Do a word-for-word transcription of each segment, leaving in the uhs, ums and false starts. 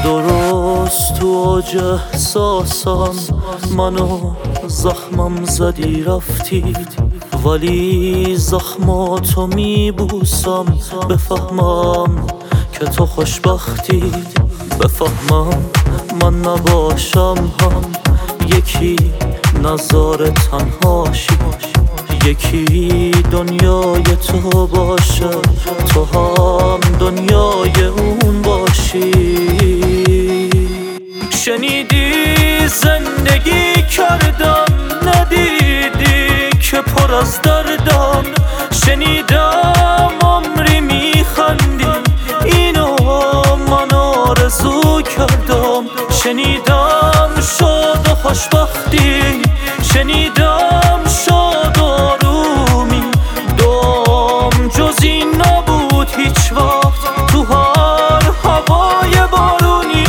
درست تو اوج احساسم منو زخمم زدی رفتی، ولی زخماتو میبوسم بفهمم که تو خوشبختی، بفهمم من نباشم هم یکی نظار تنهاشی، یکی دنیای تو باشه تو هم دنیای اون باشی. شنیدی زندگی کردم، ندیدی که پر از دردم، شنیدم عمری میخندی اینو من آرزو کردم، شنیدم شاد و خوشبختی، شنیدم شاد و آرومی، دوم جز این نبود هیچ وقت تو هر هوای بارونی.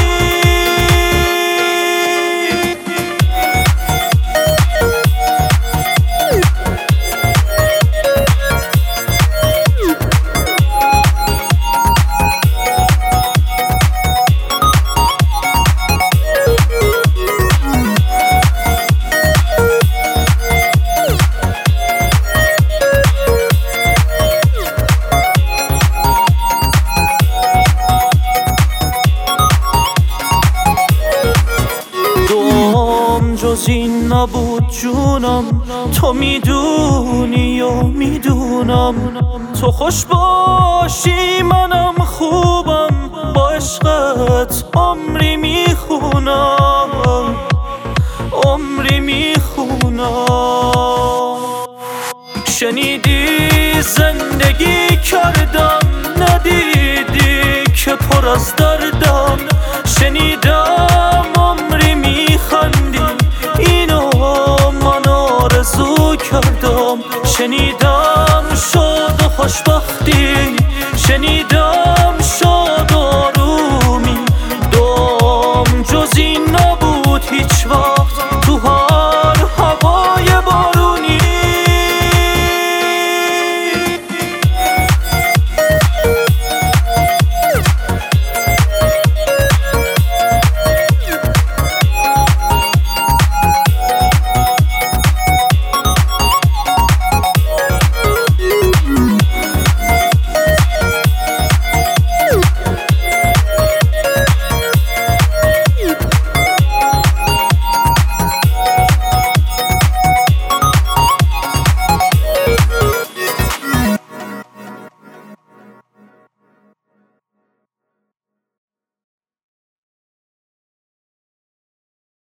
جز این نبود جونم، تو میدونی و میدونم، تو خوش باشی منم خوبم، با عشقت عمری میخونم، عمری میخونم. شنیدی زندگی کردم، ندیدی که پر از دردم، شنیدم عمری میخندی اینو من آرزو کردم، شنیدم شاد و خوشبختی، شنیدم شاد و آرومی، دوم جز این